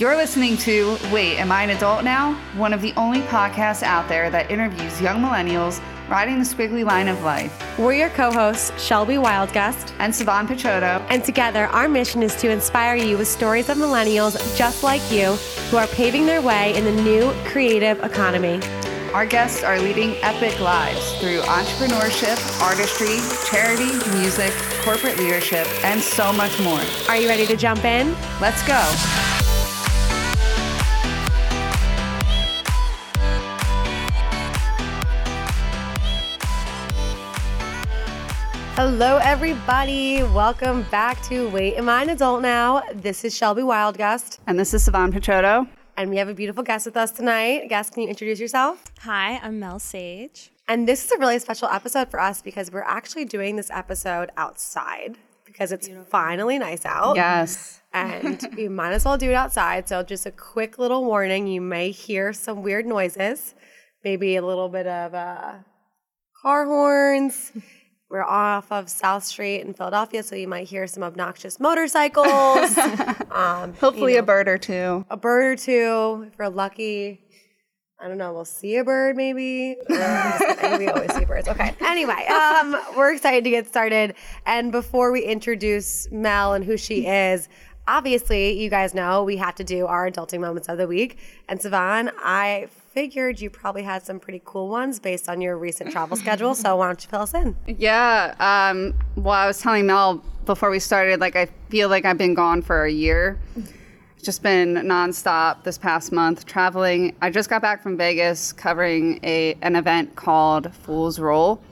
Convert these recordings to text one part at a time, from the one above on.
You're listening to Wait, Am I an Adult Now? One of the only podcasts out there that interviews young millennials riding the squiggly line of life. We're your co-hosts, Shelby Wildgust and Savan Picciotto. And together, our mission is to inspire you with stories of millennials just like you who are paving their way in the new creative economy. Our guests are leading epic lives through entrepreneurship, artistry, charity, music, corporate leadership, and so much more. Are you ready to jump in? Let's go. Hello, everybody. Welcome back to Wait, Am I an Adult Now? This is Shelby Wildgust. And this is Savan Picciotto. And we have a beautiful guest with us tonight. Guest, can you introduce yourself? Hi, I'm Mel Sage. And this is a really special episode for us because we're actually doing this episode outside because it's finally nice out. Yes. And we might as well do it outside. So just a quick little warning, you may hear some weird noises, maybe a little bit of car horns. We're off of South Street in Philadelphia, so you might hear some obnoxious motorcycles. Hopefully a bird or two. A bird or two, if we're lucky. I don't know, we'll see a bird maybe. We always see birds. Okay. Anyway, we're excited to get started. And before we introduce Mel and who she is, obviously, you guys know we have to do our adulting moments of the week. And Savan, I figured you probably had some pretty cool ones based on your recent travel schedule. So why don't you fill us in? Yeah. Well, I was telling Mel before we started, I feel like I've been gone for a year. Just been nonstop this past month traveling. I just got back from Vegas covering an event called Fool's Roll.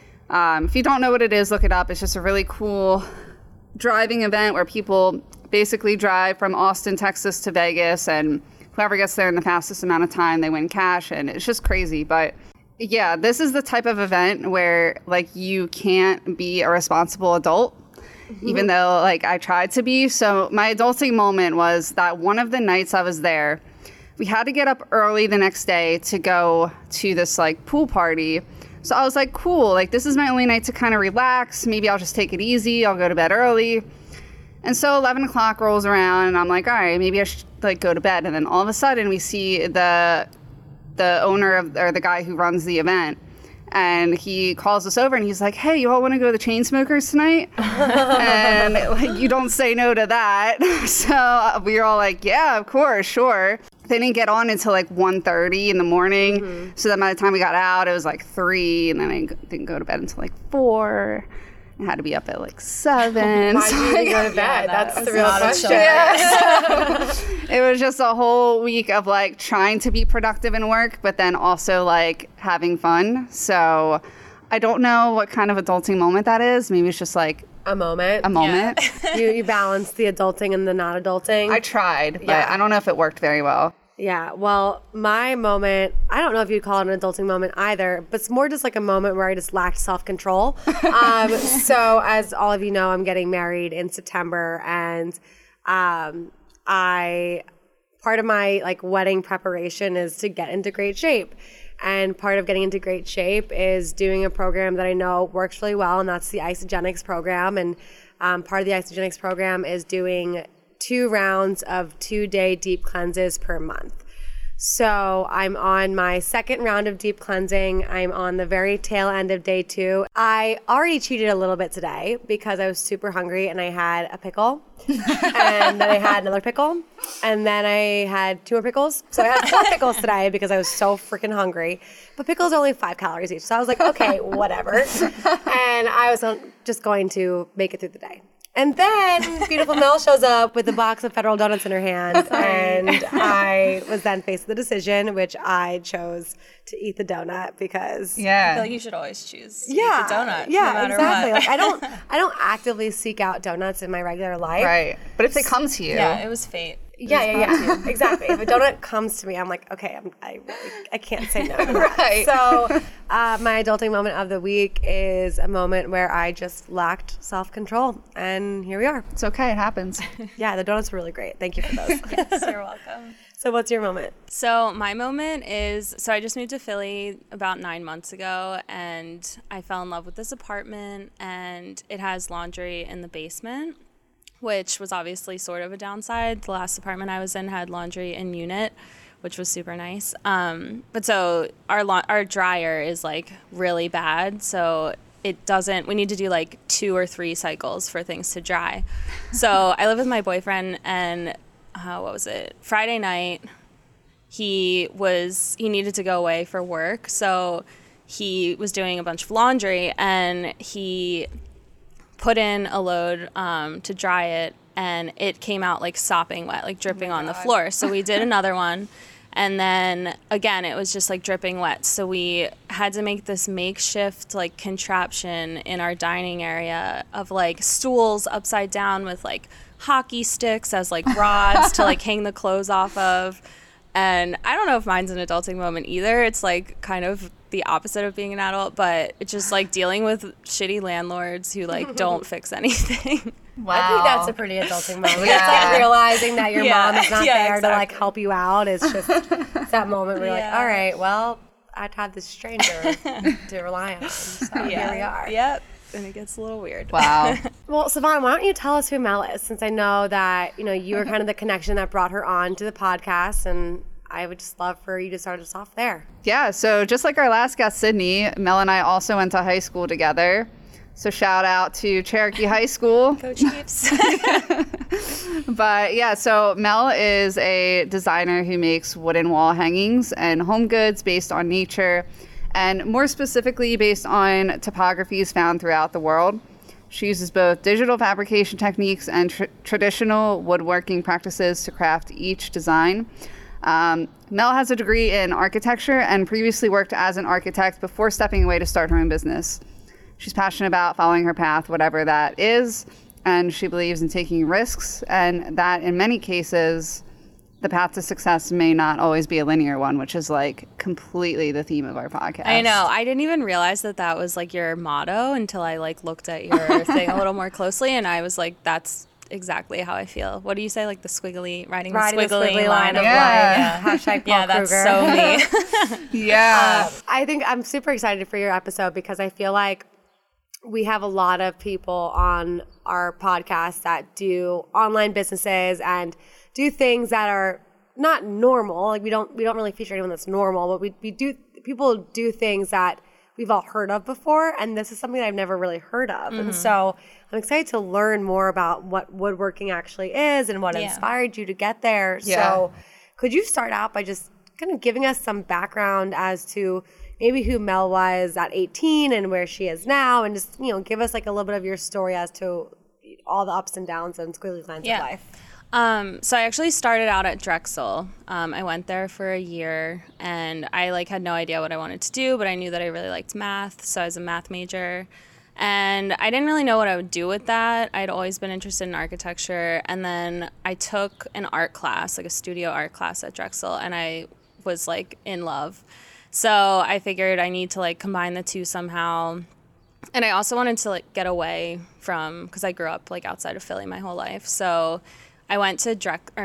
If you don't know what it is, look it up. It's just a really cool driving event where people basically drive from Austin, Texas to Vegas, and whoever gets there in the fastest amount of time, they win cash, and it's just crazy. But yeah, this is the type of event where you can't be a responsible adult, even though I tried to be. So my adulting moment was that one of the nights I was there, we had to get up early the next day to go to this pool party. So I was like, cool, this is my only night to kind of relax. Maybe I'll just take it easy. I'll go to bed early. And so 11 o'clock rolls around, and I'm like, all right, maybe I should go to bed. And then all of a sudden, we see the owner or the guy who runs the event, and he calls us over, and he's like, hey, you all want to go to the Chainsmokers tonight? And you don't say no to that. So we were all like, yeah, of course, sure. They didn't get on until 1:30 in the morning. Mm-hmm. So then by the time we got out, it was 3, and then I didn't go to bed until 4. I had to be up at 7. Why did you go to bed? Yeah, that's the real question. Yeah. It was just a whole week of trying to be productive in work, but then also having fun. So I don't know what kind of adulting moment that is. Maybe it's just a moment. A moment. Yeah. you balance the adulting and the not adulting. I tried, but I don't know if it worked very well. Yeah, well, my moment, I don't know if you'd call it an adulting moment either, but it's more just a moment where I just lacked self-control. So as all of you know, I'm getting married in September, and part of my wedding preparation is to get into great shape. And part of getting into great shape is doing a program that I know works really well, and that's the Isagenix program. And part of the Isagenix program is doing 2 rounds of 2-day deep cleanses per month. So I'm on my 2nd round of deep cleansing. I'm on the very tail end of day 2. I already cheated a little bit today because I was super hungry and I had a pickle and then I had another pickle and then I had 2 more pickles. So I had 4 pickles today because I was so freaking hungry. But pickles are only 5 calories each. So I was like, okay, whatever. And I was just going to make it through the day. And then beautiful Mel shows up with a box of Federal Donuts in her hand, and I was then faced with the decision, which I chose to eat the donut because I feel you should always choose to eat the donut, no matter exactly. what. I don't actively seek out donuts in my regular life, right? But if they come to you, it was fate. Yeah, exactly. If a donut comes to me, I'm like, okay, I can't say no to that. Right. So my adulting moment of the week is a moment where I just lacked self-control, and here we are. It's okay. It happens. Yeah, the donuts were really great. Thank you for those. Yes, you're welcome. So what's your moment? So my moment is, I just moved to Philly about 9 months ago, and I fell in love with this apartment, and it has laundry in the basement. which was obviously sort of a downside. The last apartment I was in had laundry in unit, which was super nice. But so our dryer is like really bad. So we need to do like 2 or 3 cycles for things to dry. So I live with my boyfriend, and Friday night, he needed to go away for work. So he was doing a bunch of laundry, and he put in a load to dry it, and it came out like sopping wet, like dripping on the floor. So we did another one. And then again, it was just like dripping wet. So we had to make this makeshift like contraption in our dining area of like stools upside down with like hockey sticks as like rods to like hang the clothes off of. And I don't know if mine's an adulting moment either. It's like kind of the opposite of being an adult, but it's just like dealing with shitty landlords who like don't fix anything. Wow. I think that's a pretty adulting moment. Yeah. It's like realizing that your mom is not there to like help you out. It's just that moment where you're like, all right, well, I'd have this stranger to rely on. So here we are. Yep. And it gets a little weird. Wow. Well, Savon, why don't you tell us who Mel is, since I know that, you were kind of the connection that brought her on to the podcast, and I would just love for you to start us off there. Yeah, so just like our last guest, Sydney, Mel and I also went to high school together. So shout out to Cherokee High School. Go Chiefs. But yeah, so Mel is a designer who makes wooden wall hangings and home goods based on nature, and more specifically based on topographies found throughout the world. She uses both digital fabrication techniques and traditional woodworking practices to craft each design. Mel has a degree in architecture and previously worked as an architect before stepping away to start her own business. She's passionate about following her path, whatever that is, and she believes in taking risks, and that in many cases, the path to success may not always be a linear one, which is like completely the theme of our podcast. I know. I didn't even realize that was like your motto until I like looked at your thing a little more closely, and I was like, that's exactly how I feel. What do you say? Like the squiggly, riding the squiggly line of life. Hashtag Paul that's Kruger. so me. Yeah. I think I'm super excited for your episode because I feel like we have a lot of people on our podcast that do online businesses and do things that are not normal. Like we don't really feature anyone that's normal, but people do things that we've all heard of before, and this is something that I've never really heard of. Mm-hmm. And so I'm excited to learn more about what woodworking actually is and what inspired you to get there. Yeah. So could you start out by just kind of giving us some background as to maybe who Mel was at 18 and where she is now, and just, give us like a little bit of your story as to all the ups and downs and squiggly lines of life. So I actually started out at Drexel. I went there for a year, and I had no idea what I wanted to do, but I knew that I really liked math, so I was a math major. And I didn't really know what I would do with that. I'd always been interested in architecture, and then I took an art class, like a studio art class at Drexel, and I was in love. So I figured I need to combine the two somehow. And I also wanted to get away from, because I grew up outside of Philly my whole life. So I went to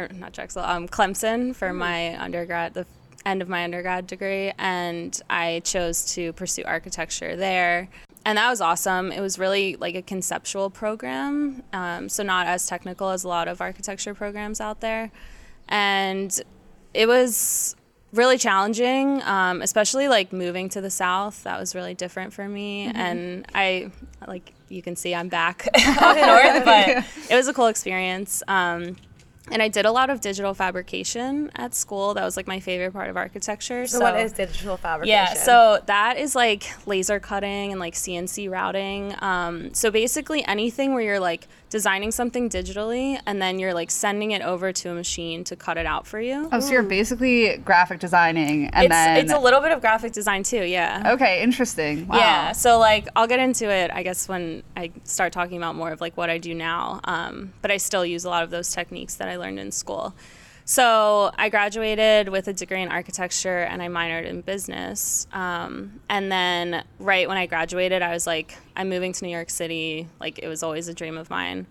Clemson for my undergrad, the end of my undergrad degree, and I chose to pursue architecture there. And that was awesome. It was really a conceptual program, so not as technical as a lot of architecture programs out there. And it was really challenging, especially moving to the South. That was really different for me. Mm-hmm. And I, you can see I'm back up north, but it was a cool experience. And I did a lot of digital fabrication at school. That was my favorite part of architecture. So what is digital fabrication? Yeah, so that is laser cutting and CNC routing. So basically anything where you're designing something digitally and then you're sending it over to a machine to cut it out for you. Oh, so you're basically graphic designing, and it's a little bit of graphic design too. Yeah. Okay, interesting. Wow. Yeah. So I'll get into it, I guess, when I start talking about more of what I do now. But I still use a lot of those techniques that I learned in school. So I graduated with a degree in architecture and I minored in business. And then right when I graduated, I was I'm moving to New York City. It was always a dream of mine.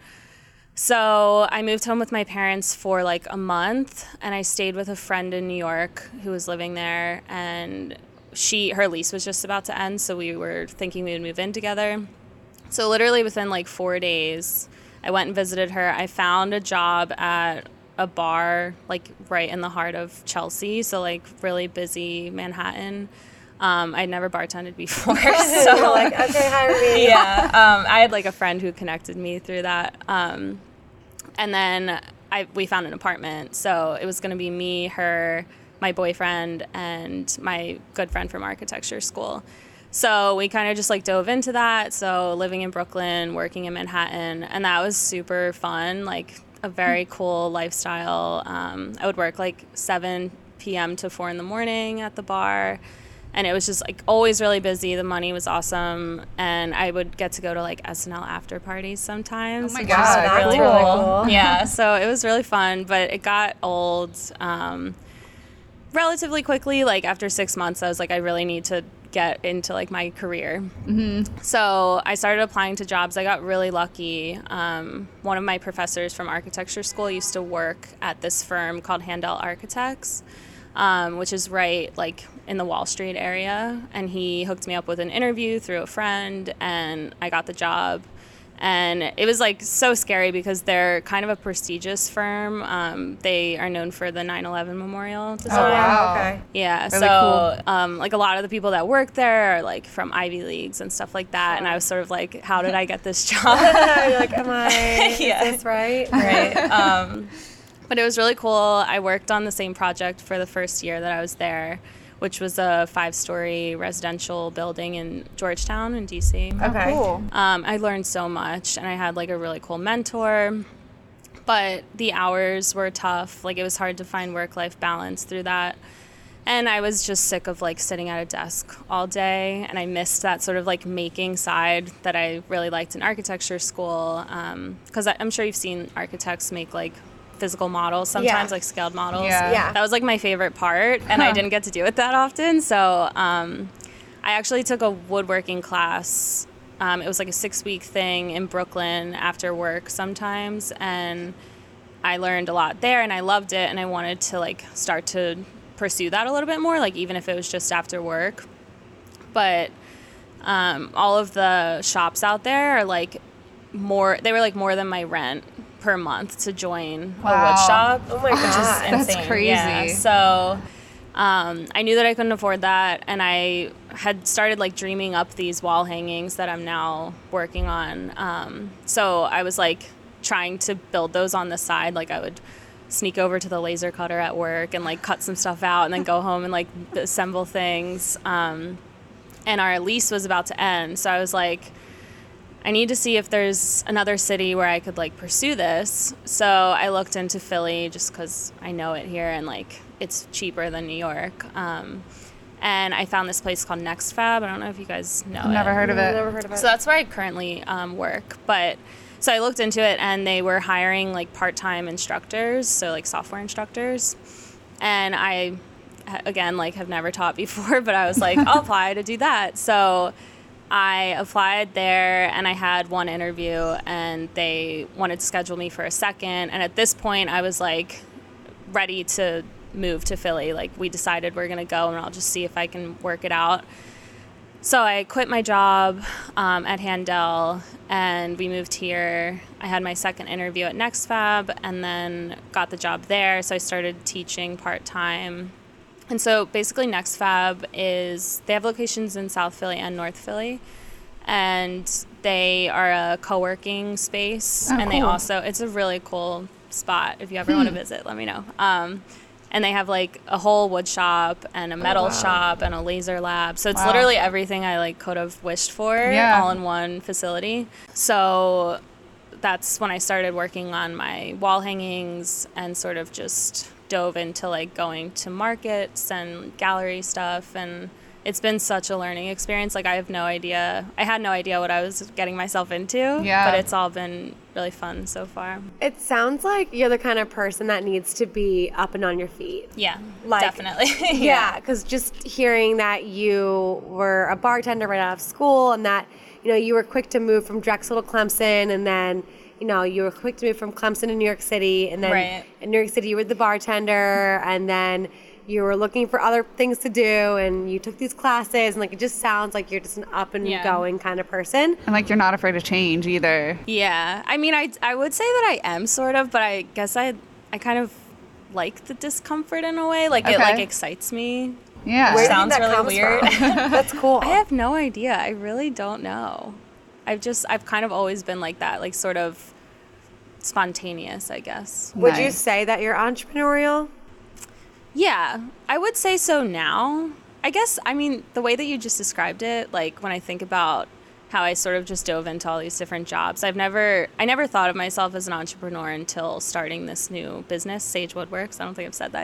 So I moved home with my parents for a month, and I stayed with a friend in New York who was living there, and her lease was just about to end, so we were thinking we would move in together. So literally within 4 days I went and visited her. I found a job at a bar like right in the heart of Chelsea, so like really busy Manhattan. I'd never bartended before, so You're like, okay, hire me. yeah. I had like a friend who connected me through that, and then we found an apartment. So it was going to be me, her, my boyfriend, and my good friend from architecture school. So we kind of just like dove into that. So living in Brooklyn, working in Manhattan, and that was super fun. Like a very cool lifestyle. I would work like 7 p.m. to 4 in the morning at the bar. And it was just like always really busy. The money was awesome, and I would get to go to like SNL after parties sometimes. Oh my which God, was that's really cool. Yeah, so it was really fun, but it got old relatively quickly. Like after 6 months, I was like, I really need to get into like my career. Mm-hmm. So I started applying to jobs. I got really lucky. One of my professors from architecture school used to work at this firm called Handel Architects, which is right like in the Wall Street area, and he hooked me up with an interview through a friend, and I got the job. And it was like so scary because they're kind of a prestigious firm. They are known for the 9/11 memorial design. Oh, wow. Okay. Yeah, Really so like a lot of the people that work there are like from Ivy Leagues and stuff like that. And I was sort of like, how did I get this job? You're like, am I, Yeah. is this right? Right. But it was really cool. I worked on the same project for the first year that I was there, which was a 5-story residential building in Georgetown in DC. Okay. Cool. I learned so much, and I had like a really cool mentor, but the hours were tough. Like it was hard to find work-life balance through that. And I was just sick of like sitting at a desk all day, and I missed that sort of like making side that I really liked in architecture school. Because I'm sure you've seen architects make like physical models sometimes, like scaled models. Yeah. That was like my favorite part, and I didn't get to do it that often. So I actually took a woodworking class. It was like a 6-week thing in Brooklyn after work sometimes, and I learned a lot there, and I loved it, and I wanted to like start to pursue that a little bit more, like even if it was just after work. But all of the shops out there are like they were like more than my rent per month to join a wood shop. Oh my God. Which is insane. That's crazy. Yeah. So I knew that I couldn't afford that, and I had started like dreaming up these wall hangings that I'm now working on. So I was like trying to build those on the side. Like I would sneak over to the laser cutter at work and like cut some stuff out and then go home and like assemble things. And our lease was about to end, so I was like, I need to see if there's another city where I could like pursue this. So I looked into Philly just because I know it here and like it's cheaper than New York. And I found this place called Next Fab. I don't know if you guys know it. Never heard of it. Never heard of it. So that's where I currently work. But so I looked into it, and they were hiring like part-time instructors, so like software instructors. And I, again, like have never taught before, but I was like, I'll apply to do that. So I applied there, and I had one interview, and they wanted to schedule me for a second. And at this point, I was like ready to move to Philly. Like we decided we're gonna go, and I'll just see if I can work it out. So I quit my job at Handel, and we moved here. I had my second interview at Next Fab, and then got the job there. So I started teaching part-time. And so basically Next Fab they have locations in South Philly and North Philly, and they are a co-working space. Oh, and they cool. also, it's a really cool spot. If you ever want to visit, let me know. And they have like a whole wood shop and a metal shop and a laser lab. So it's literally everything I like could have wished for all in one facility. So that's when I started working on my wall hangings and sort of just dove into like going to markets and gallery stuff, and it's been such a learning experience. Like I had no idea what I was getting myself into, but it's all been really fun so far. It sounds like you're the kind of person that needs to be up and on your feet. Yeah, Like, definitely. Yeah, because just hearing that you were a bartender right out of school, and that you were quick to move from Drexel to Clemson, and then you were quick to move from Clemson to New York City, and then in New York City you were the bartender, and then you were looking for other things to do and you took these classes and like it just sounds like you're just an up and going kind of person. And like you're not afraid of change either. Yeah. I mean, I would say that I am sort of, but I guess I kind of like the discomfort in a way. Like it like excites me. Yeah. Where Sounds do you think that really weird. That's cool. I have no idea. I really don't know. I've kind of always been like that, like sort of spontaneous, I guess. Would you say that you're entrepreneurial? Yeah, I would say so now. I guess, I mean, the way that you just described it, like when I think about how I sort of just dove into all these different jobs, I never thought of myself as an entrepreneur until starting this new business, Sage Woodworks. I don't think I've said that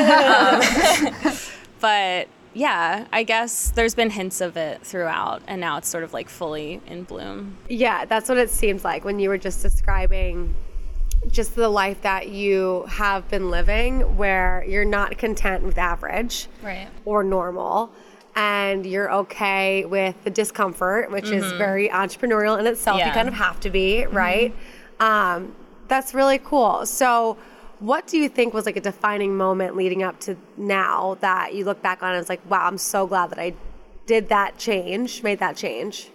yet. But yeah, I guess there's been hints of it throughout, and now it's sort of like fully in bloom. Yeah, that's what it seems like when you were just describing just the life that you have been living, where you're not content with average or normal, and you're okay with the discomfort, which is very entrepreneurial in itself. You kind of have to be, right? That's really cool. So what do you think was like a defining moment leading up to now that you look back on and it's like, wow, I'm so glad that I did that change, made that change?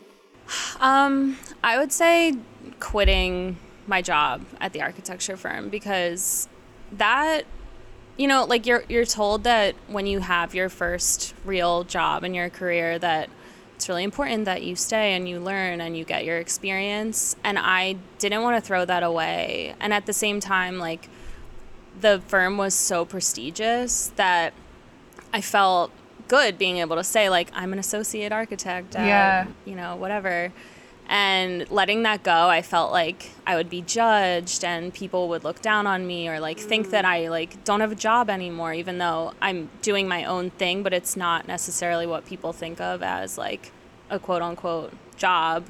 I would say quitting my job at the architecture firm, because that, you know, like you're told that when you have your first real job in your career that it's really important that you stay and you learn and you get your experience. And I didn't want to throw that away. And at the same time, like, the firm was so prestigious that I felt good being able to say, like, I'm an associate architect at, you know, whatever. And letting that go, I felt like I would be judged and people would look down on me or like think that I like don't have a job anymore, even though I'm doing my own thing, but it's not necessarily what people think of as like a quote unquote job.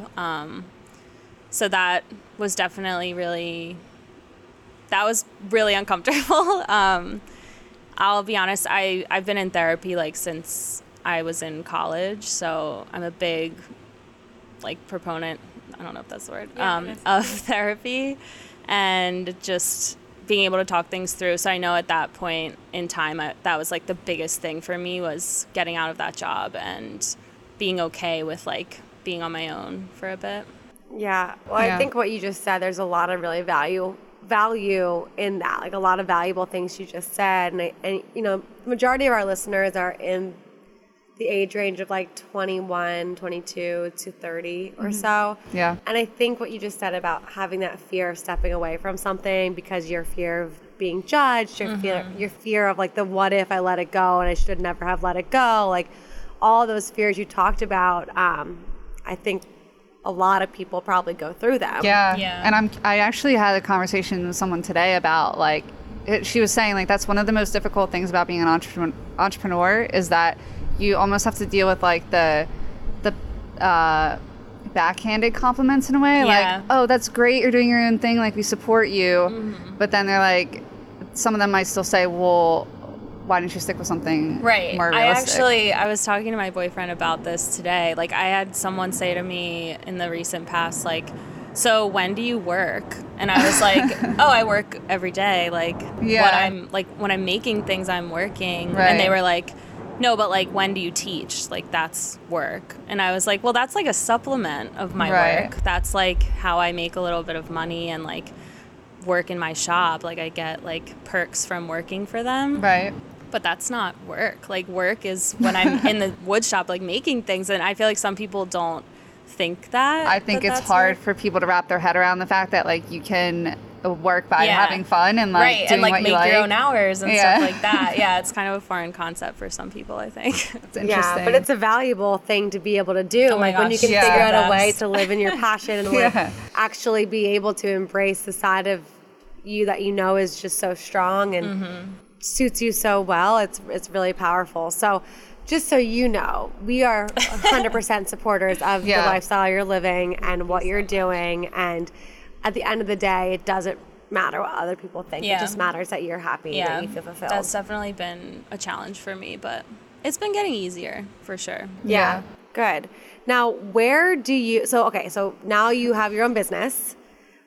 So that was definitely really uncomfortable. I'll be honest, I've been in therapy like since I was in college, so I'm a big like proponent, I don't know if that's the word, of therapy and just being able to talk things through. So I know at that point in time, that was like the biggest thing for me, was getting out of that job and being okay with like being on my own for a bit. Yeah. Well, I think what you just said, there's a lot of really value in that, like a lot of valuable things you just said. And you know, majority of our listeners are in the age range of like 21, 22 to 30 or so. Yeah. And I think what you just said about having that fear of stepping away from something because your fear of being judged, your fear of like the what if I let it go and I should never have let it go, like all those fears you talked about, I think a lot of people probably go through them. Yeah. And I actually had a conversation with someone today about like, she was saying like that's one of the most difficult things about being an entrepreneur is that you almost have to deal with like the backhanded compliments in a way, like, oh, that's great, you're doing your own thing, like we support you, but then they're like, some of them might still say, well, why didn't you stick with something more realistic? I was talking to my boyfriend about this today. Like I had someone say to me in the recent past, like, so when do you work? And I was like, oh, I work every day. Like when I'm making things, I'm working. Right. And they were like, no, but like when do you teach? Like that's work. And I was like, well, that's like a supplement of my work. That's like how I make a little bit of money and like work in my shop. Like I get like perks from working for them. Right. But that's not work. Like work is when I'm in the wood shop like making things, and I feel like some people don't think that. I think it's hard for people to wrap their head around the fact that like you can work by having fun and like doing and like what make you like. your own hours and stuff like that. Yeah, it's kind of a foreign concept for some people, I think. It's interesting. Yeah, but it's a valuable thing to be able to do. Oh my like when you gosh, can figure out a way to live in your passion and like actually be able to embrace the side of you that you know is just so strong and suits you so well. It's really powerful. So just so you know, we are 100% supporters of the lifestyle you're living and what you're doing. And at the end of the day, it doesn't matter what other people think. It just matters that you're happy and that you feel fulfilled. That's definitely been a challenge for me, but it's been getting easier for sure. Yeah. Good. Now, where do you, so now you have your own business.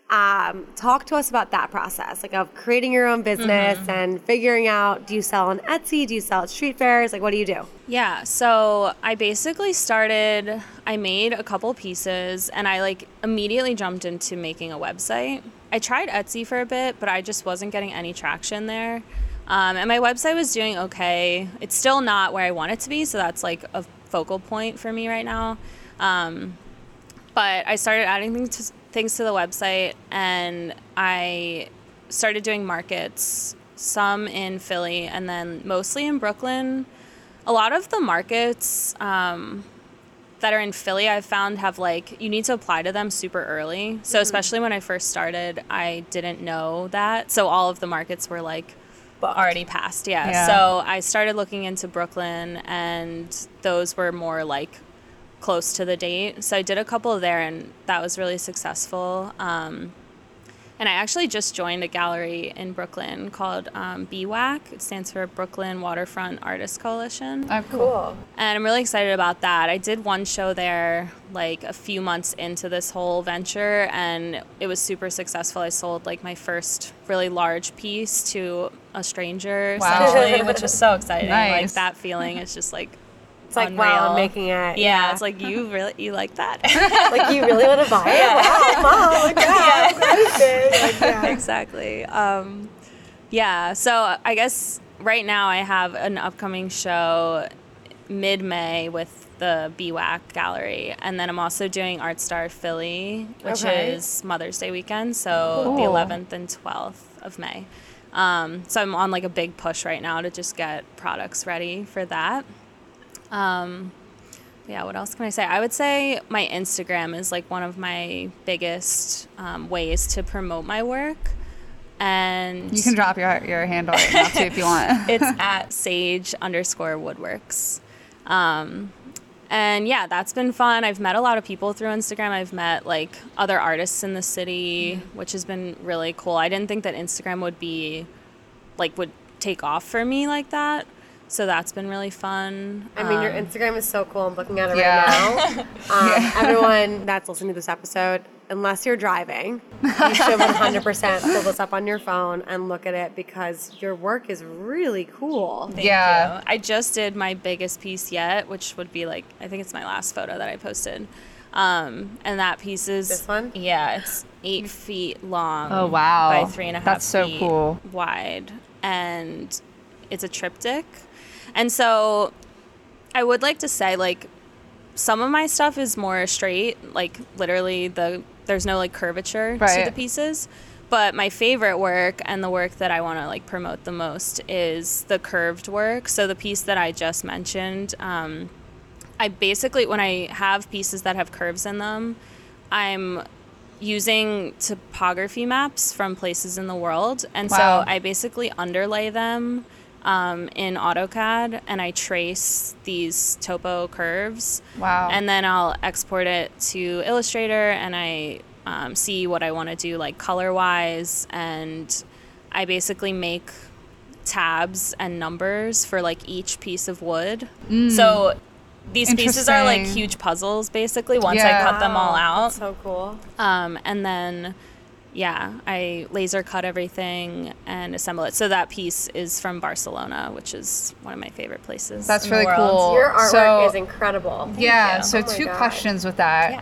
Talk to us about that process, like of creating your own business and figuring out, do you sell on Etsy? Do you sell at street fairs? Like, what do you do? Yeah, so I basically I made a couple pieces and I like immediately jumped into making a website. I tried Etsy for a bit, but I just wasn't getting any traction there. And my website was doing okay. It's still not where I want it to be, so that's like a focal point for me right now. But I started adding things to the website, and I started doing markets, some in Philly and then mostly in Brooklyn. A lot of the markets that are in Philly, I've found have like, you need to apply to them super early. So especially when I first started, I didn't know that. So all of the markets were like already passed. Yeah. So I started looking into Brooklyn, and those were more like close to the date. So I did a couple there, and that was really successful. And I actually just joined a gallery in Brooklyn called BWAC. It stands for Brooklyn Waterfront Artists Coalition. Oh, cool. And I'm really excited about that. I did one show there like a few months into this whole venture, and it was super successful. I sold like my first really large piece to a stranger, essentially, which was so exciting. Nice. Like that feeling is just like, It's like, unreal. wow, I'm making it. Yeah, it's like, you like that. Like, you really want to buy it? Wow, mom, like, yeah, like, yeah. Exactly. Yeah, so I guess right now I have an upcoming show mid-May with the BWAC gallery, and then I'm also doing Art Star Philly, which is Mother's Day weekend, so the 11th and 12th of May. So I'm on like a big push right now to just get products ready for that. Yeah, what else can I say? I would say my Instagram is like one of my biggest ways to promote my work. And You can drop your handle right now too if you want. it's at sage_woodworks. And yeah, that's been fun. I've met a lot of people through Instagram. I've met like other artists in the city, which has been really cool. I didn't think that Instagram would take off for me like that. So that's been really fun. I mean, your Instagram is so cool. I'm looking at it right now. Everyone that's listening to this episode, unless you're driving, you should 100% pull this up on your phone and look at it, because your work is really cool. Thank you. I just did my biggest piece yet, which would be like, I think it's my last photo that I posted. And that piece is... This one? Yeah, it's 8 feet long. Oh, wow. By 3.5 That's so feet cool. wide. And it's a triptych. And so I would like to say, like, some of my stuff is more straight, like literally there's no like curvature to the pieces. But my favorite work, and the work that I want to like promote the most, is the curved work. So the piece that I just mentioned, I basically, when I have pieces that have curves in them, I'm using topography maps from places in the world. And so I basically underlay them in AutoCAD, and I trace these topo curves. Wow. And then I'll export it to Illustrator, and I see what I want to do, like color-wise, and I basically make tabs and numbers for like each piece of wood. So these pieces are like huge puzzles, basically, once I cut them all out. That's so cool. And then... yeah, I laser cut everything and assemble it. So that piece is from Barcelona, which is one of my favorite places. That's in the really world. cool. Your artwork So- is incredible. Yeah, you. so Oh my two God. questions with that.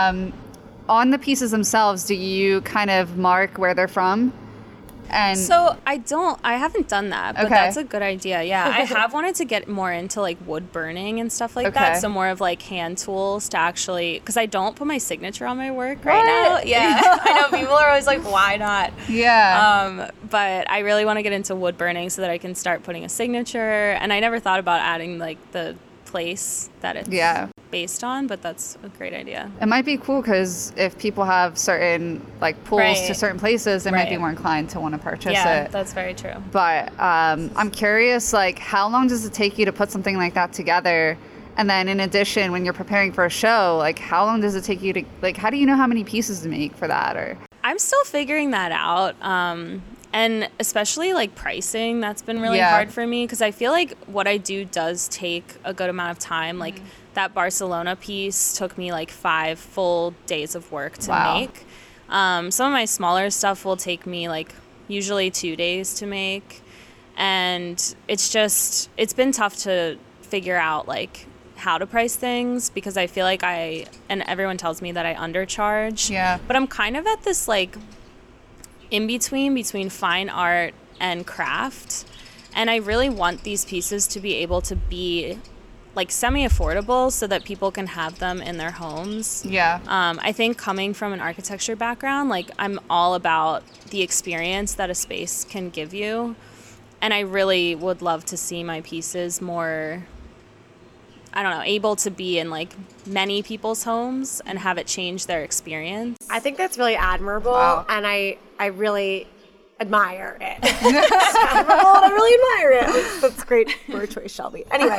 On the pieces themselves, do you kind of mark where they're from? And So I haven't done that, but Okay. that's a good idea. Yeah, I have wanted to get more into like wood burning and stuff like that. Okay. So more of like hand tools to actually, because I don't put my signature on my work right now. Yeah, I know people are always like, why not? yeah. But I really want to get into wood burning so that I can start putting a signature. And I never thought about adding like the place that it's based on, but that's a great idea. It might be cool because if people have certain like pulls to Right. certain places, they might be Right. more inclined to want to purchase Yeah, it. that's very true. But I'm curious, like, how long does it take you to put something like that together? And then in addition, when you're preparing for a show, like, how long does it take you to, like, how do you know how many pieces to make for that? Or I'm still figuring that out. And especially like pricing, that's been really Yeah. hard for me, because I feel like what I do does take a good amount of time. Like that Barcelona piece took me like 5 full days of work to Wow. make. Some of my smaller stuff will take me like usually 2 days to make. And it's been tough to figure out like how to price things because I feel like and everyone tells me that I undercharge. Yeah. But I'm kind of at this like in between fine art and craft. And I really want these pieces to be able to be like semi-affordable so that people can have them in their homes. Yeah. I think coming from an architecture background, like I'm all about the experience that a space can give you. And I really would love to see my pieces more, I don't know, able to be in like many people's homes and have it change their experience. I think that's really admirable, Wow. and I really admire it. It's admirable, and I really admire it. That's great word choice, Shelby. Anyway,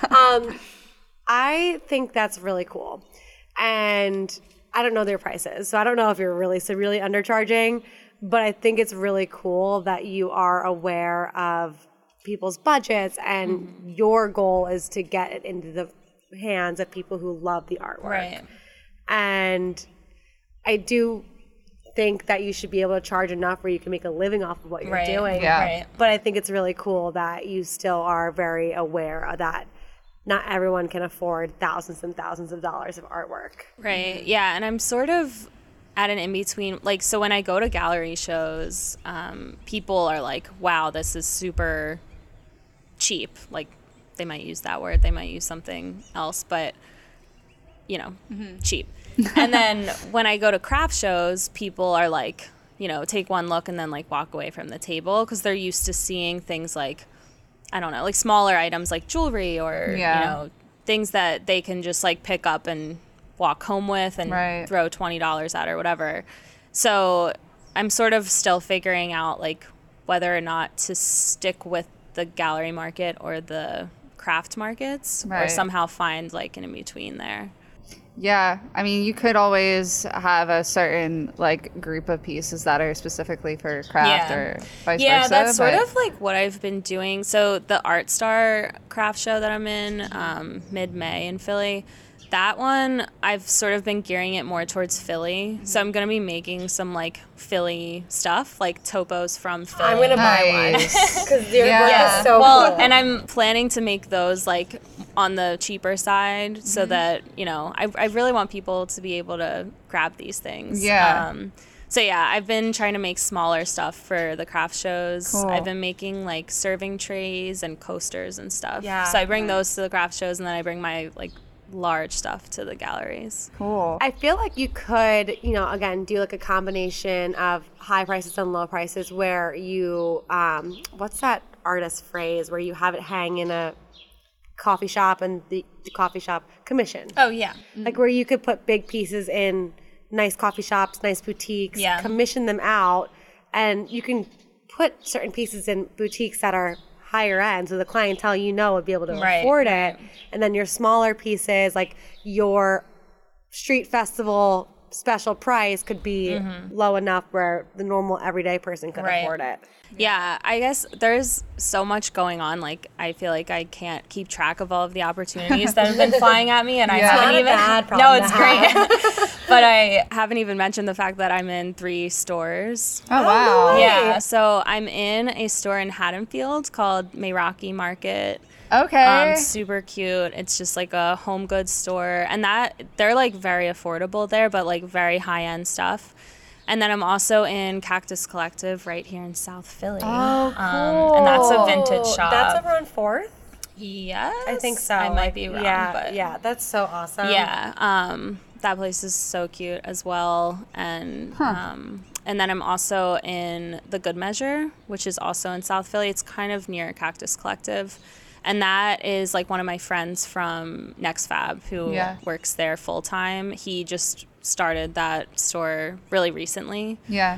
I think that's really cool, and I don't know their prices, so I don't know if you're really severely undercharging. But I think it's really cool that you are aware of people's budgets and your goal is to get it into the hands of people who love the artwork. Right. And I do think that you should be able to charge enough where you can make a living off of what you're doing. Yeah. Right. But I think it's really cool that you still are very aware of that not everyone can afford thousands and thousands of dollars of artwork. Right. Yeah. And I'm sort of at an in-between, like, so when I go to gallery shows, people are like, wow, this is super cheap. Like, they might use that word, they might use something else, but, you know, cheap. And then when I go to craft shows, people are like, you know, take one look and then like walk away from the table because they're used to seeing things like, I don't know, like smaller items like jewelry or, you know, things that they can just like pick up and walk home with and throw $20 at or whatever. So I'm sort of still figuring out like whether or not to stick with the gallery market or the craft markets or somehow find like an in-between there. Yeah, I mean, you could always have a certain like group of pieces that are specifically for craft or vice versa. Yeah, that's sort of like what I've been doing. So the Art Star craft show that I'm in mid-May in Philly, that one I've sort of been gearing it more towards Philly. So I'm going to be making some like Philly stuff, like topos from Philly. I'm going to buy one because your work is so well, cool. and I'm planning to make those like on the cheaper side so that, you know, I really want people to be able to grab these things. Yeah. So yeah, I've been trying to make smaller stuff for the craft shows. Cool. I've been making like serving trays and coasters and stuff. Yeah. So I bring those to the craft shows and then I bring my like large stuff to the galleries. Cool. I feel like you could, you know, again, do like a combination of high prices and low prices where you, what's that artist phrase where you have it hang in a coffee shop and the coffee shop commission. Oh, yeah. Like where you could put big pieces in nice coffee shops, nice boutiques, commission them out, and you can put certain pieces in boutiques that are higher end, so the clientele would be able to afford it. And then your smaller pieces, like your street festival special price, could be low enough where the normal everyday person could afford it. Yeah, I guess there's so much going on. Like, I feel like I can't keep track of all of the opportunities that have been flying at me, and I haven't even. Bad problem No, it's to have. great. But I haven't even mentioned the fact that I'm in 3 stores. Oh, wow. Yeah, so I'm in a store in Haddonfield called Mayraki Market. Okay. Super cute. It's just like a home goods store, and that they're like very affordable there, but like very high end stuff. And then I'm also in Cactus Collective right here in South Philly. Oh, cool. And that's a vintage shop. That's over on 4th? Yes, I think so. I might be wrong, but yeah, that's so awesome. yeah. That place is so cute as well, and then I'm also in the Good Measure, which is also in South Philly. It's kind of near Cactus Collective. And that is like one of my friends from Next Fab who works there full time. He just started that store really recently. Yeah.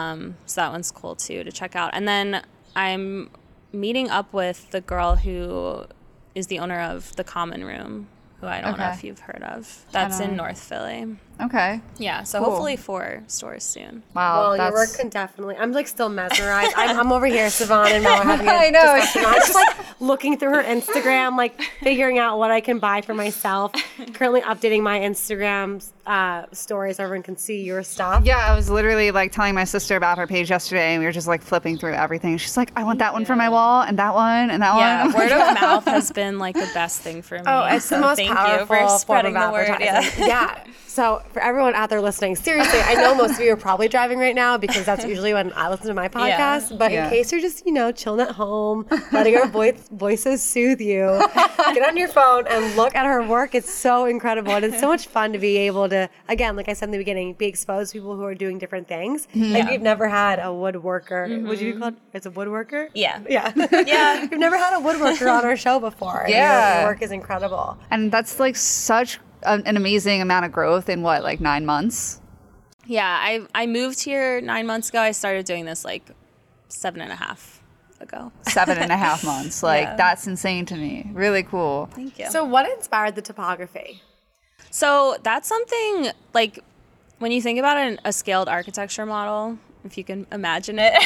So that one's cool too to check out. And then I'm meeting up with the girl who is the owner of the Common Room, who I don't know if you've heard of. That's in North Philly. Okay. Yeah, so hopefully 4 stores soon. Wow. Well, your work can definitely. I'm like still mesmerized. I'm over here, Siobhan and Mel are having a I know. discussion. I'm just like looking through her Instagram, like figuring out what I can buy for myself. Currently updating my Instagram stories so everyone can see your stuff. Yeah, I was literally like telling my sister about her page yesterday, and we were just like flipping through everything. She's like, I want that one for my wall, and that one, and that Yeah, one. word of mouth has been like the best thing for me. Oh, it's the most thank powerful you for form spreading of the word. advertising. Yeah. Yeah. So for everyone out there listening, seriously, I know most of you are probably driving right now because that's usually when I listen to my podcast. But Yeah. in case you're just, chilling at home, letting our voices soothe you, get on your phone and look at her work. It's so incredible. And it's so much fun to be able to, again, like I said in the beginning, be exposed to people who are doing different things. Like you've never had a woodworker. Would you be called? It's a woodworker? Yeah. Yeah. Yeah. You've never had a woodworker on our show before. And Yeah. your work is incredible. And that's like such an amazing amount of growth in what, like 9 months? Yeah, I moved here 9 months ago. I started doing this like 7.5 ago. 7.5 months. Like Yeah. that's insane to me. Really cool. Thank you. So what inspired the topography? So that's something like when you think about a scaled architecture model, if you can imagine it.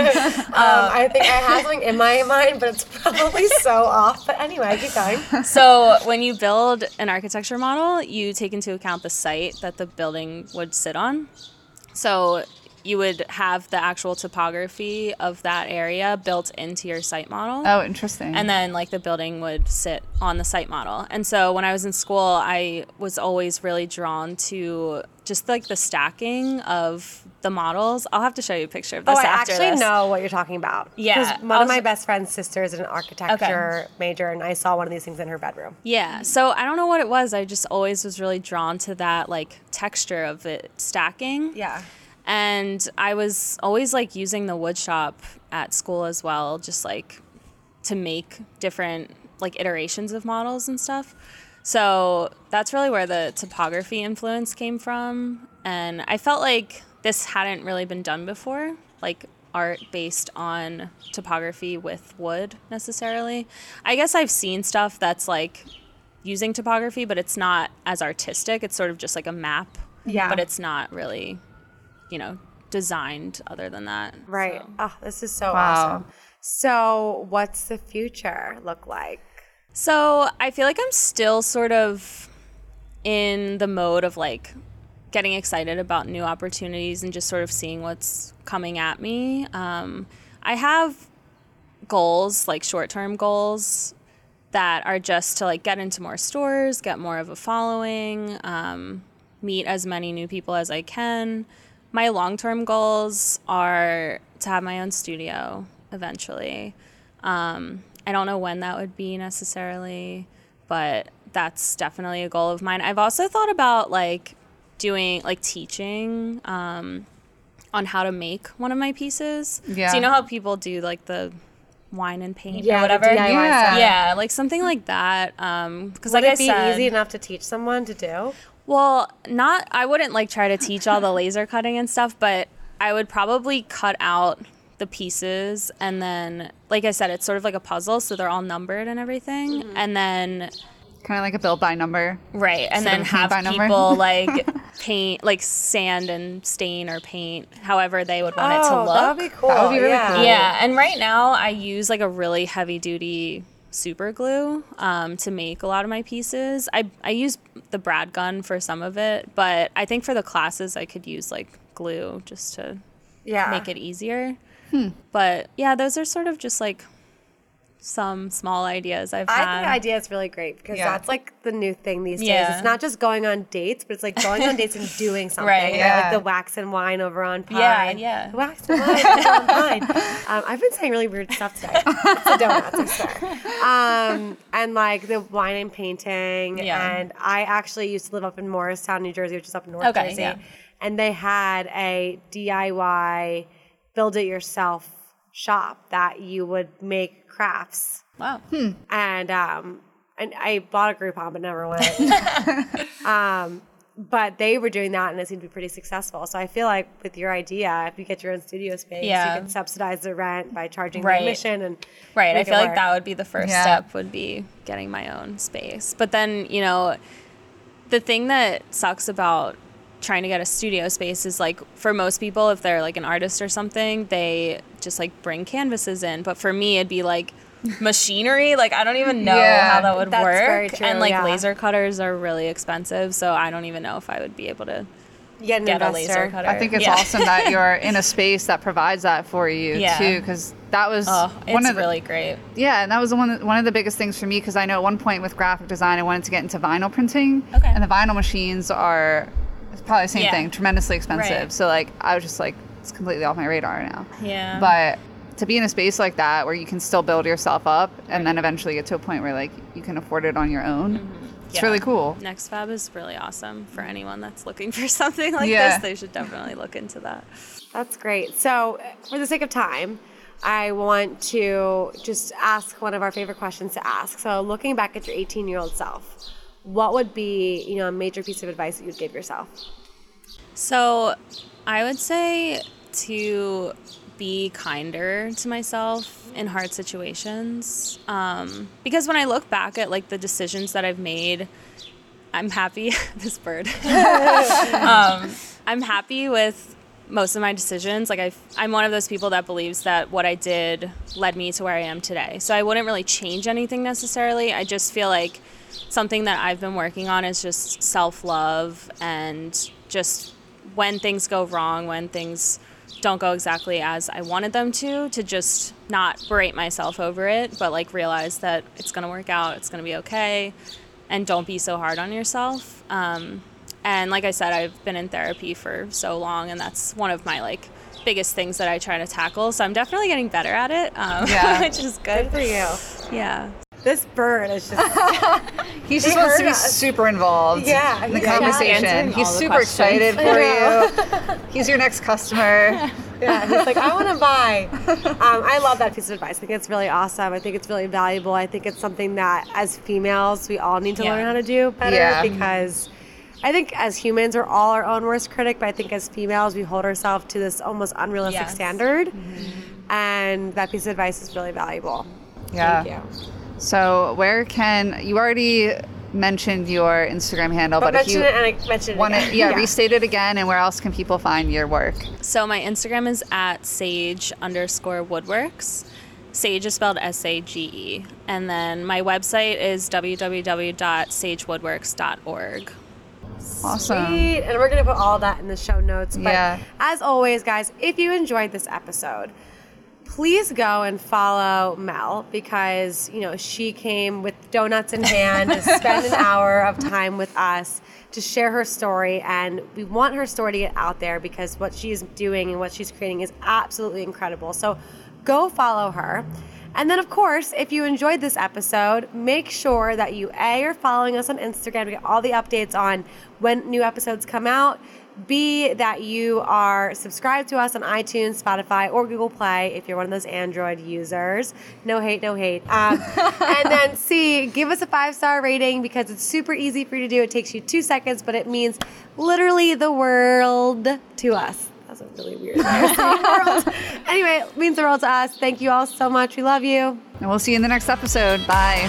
I think I have something in my mind, but it's probably so off. But anyway, keep going. So when you build an architecture model, you take into account the site that the building would sit on. So you would have the actual topography of that area built into your site model. Oh, interesting. And then like the building would sit on the site model. And so when I was in school, I was always really drawn to just like the stacking of the models. I'll have to show you a picture of this I after actually this. know what you're talking about. Yeah. 'Cause one of my best friend's sisters is an architecture major, and I saw one of these things in her bedroom. Yeah. So I don't know what it was. I just always was really drawn to that like texture of it stacking. Yeah. And I was always like using the wood shop at school as well, just like to make different like iterations of models and stuff. So that's really where the topography influence came from. And I felt like this hadn't really been done before, like art based on topography with wood necessarily. I guess I've seen stuff that's like using topography, but it's not as artistic. It's sort of just like a map, Yeah. but it's not really, designed other than that. Right. So. Oh, this is so Wow. awesome. So what's the future look like? So I feel like I'm still sort of in the mode of like getting excited about new opportunities and just sort of seeing what's coming at me. I have goals, like short-term goals that are just to like get into more stores, get more of a following, meet as many new people as I can. My long-term goals are to have my own studio eventually. I don't know when that would be necessarily, but that's definitely a goal of mine. I've also thought about like doing like teaching on how to make one of my pieces. Yeah. So you know how people do like the wine and paint Yeah, or whatever? the DIY Yeah. stuff. Yeah, like something like that. Because Would like I it be said, easy enough to teach someone to do? well, I wouldn't like try to teach all the laser cutting and stuff, but I would probably cut out the pieces and then, like I said, it's sort of like a puzzle, so they're all numbered and everything. Mm-hmm. And then, Kind of like a build by number. right, and Sort then of a paint have by number. people like paint, like sand and stain or paint however they would want it to look. That would be cool. That would be really cool. Yeah, and right now I use like a really heavy duty super glue to make a lot of my pieces. I use the Brad gun for some of it, but I think for the classes I could use like glue just to Yeah. make it easier. But yeah, those are sort of just like some small ideas I've I had. think idea is really great because Yeah. that's like the new thing these days. Yeah. It's not just going on dates, but it's like going on dates and doing something. Right, Or, yeah. like the wax and wine over on Pine. Yeah, yeah. The wax and wine over on Pine. I've been saying really weird stuff today. It's the donuts, I swear. And like the wine and painting. Yeah. And I actually used to live up in Morristown, New Jersey, which is up in North Okay, Jersey. yeah. And they had a DIY build-it-yourself shop that you would make crafts. Wow. And I bought a Groupon but never went. But they were doing that and it seemed to be pretty successful. So I feel like with your idea, if you get your own studio space, Yeah. you can subsidize the rent by charging Right. the admission and Right. I make it feel like work. that would be the first Yeah. step would be getting my own space. But then, the thing that sucks about trying to get a studio space is like, for most people, if they're like an artist or something, they just like bring canvases in. But for me, it'd be like machinery. Like, I don't even know how that would That's very work. true, And like yeah. laser cutters are really expensive. So I don't even know if I would be able to Get an get a investor. laser cutter. I think it's awesome that you're in a space that provides that for you Yeah. too, because that was It's one of the, really great. yeah, and that was one of the biggest things for me, because I know at one point with graphic design I wanted to get into vinyl printing, Okay. and the vinyl machines are probably the same Yeah. thing, tremendously expensive. Right. So like I was just like, it's completely off my radar now. Yeah. But to be in a space like that where you can still build yourself up and then eventually get to a point where like you can afford it on your own, it's really cool. Next Fab is really awesome for anyone that's looking for something like Yeah. this. They should definitely look into that. That's great. So, for the sake of time, I want to just ask one of our favorite questions to ask. So, looking back at your 18-year-old self, what would be, a major piece of advice that you'd give yourself? So I would say to be kinder to myself in hard situations. Because when I look back at like the decisions that I've made, I'm happy. This bird. I'm happy with most of my decisions. Like I'm one of those people that believes that what I did led me to where I am today. So I wouldn't really change anything necessarily. I just feel like something that I've been working on is just self-love, and just when things go wrong, when things don't go exactly as I wanted them to just not berate myself over it, but like realize that it's going to work out, it's going to be okay, and don't be so hard on yourself. And like I said, I've been in therapy for so long, and that's one of my like biggest things that I try to tackle. So I'm definitely getting better at it, which is good. Good for you. Yeah. This bird is just He just wants to be heard us. super involved Yeah, in the yeah. conversation. Answering He's all the super questions. excited for you. He's your next customer. Yeah, he's like, I want to buy. I love that piece of advice. I think it's really awesome. I think it's really valuable. I think it's something that as females, we all need to learn how to do better, Yeah. because I think as humans, we're all our own worst critic, but I think as females, we hold ourselves to this almost unrealistic Yes. standard. And that piece of advice is really valuable. Yeah. Thank you. So where can you already mentioned your Instagram handle, but if mention you it and I mentioned it want again. to restate it again, and where else can people find your work? So my Instagram is at sage_woodworks. Sage is spelled SAGE. And then my website is www.sagewoodworks.org. Awesome. Sweet. And we're going to put all that in the show notes. But Yeah. as always, guys, if you enjoyed this episode, please go and follow Mel, because, she came with donuts in hand to spend an hour of time with us to share her story. And we want her story to get out there, because what she's doing and what she's creating is absolutely incredible. So go follow her. And then, of course, if you enjoyed this episode, make sure that you, A, are following us on Instagram to get all the updates on when new episodes come out. B, that you are subscribed to us on iTunes, Spotify, or Google Play if you're one of those Android users. No hate, no hate. And then C, give us a 5-star rating, because it's super easy for you to do. It takes you 2 seconds, but it means literally the world to us. That's a really weird way of saying world. Anyway, it means the world to us. Thank you all so much. We love you. And we'll see you in the next episode. Bye.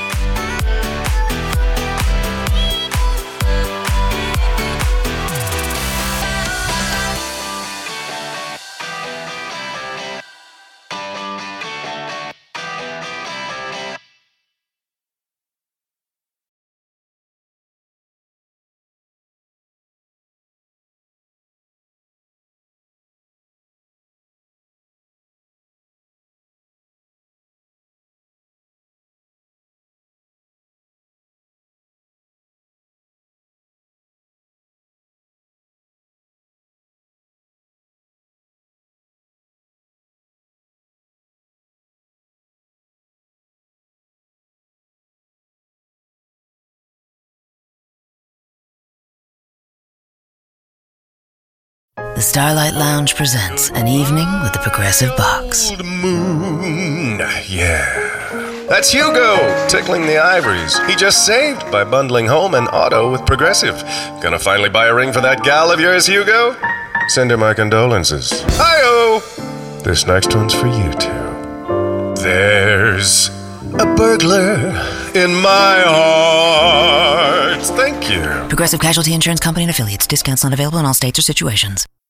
The Starlight Lounge presents An Evening with the Progressive Box. Old moon, yeah. That's Hugo, tickling the ivories. He just saved by bundling home and auto with Progressive. Gonna finally buy a ring for that gal of yours, Hugo? Send her my condolences. Hi-oh! This next one's for you two. There's a burglar in my heart. Think you. Progressive Casualty Insurance Company and Affiliates. Discounts not available in all states or situations.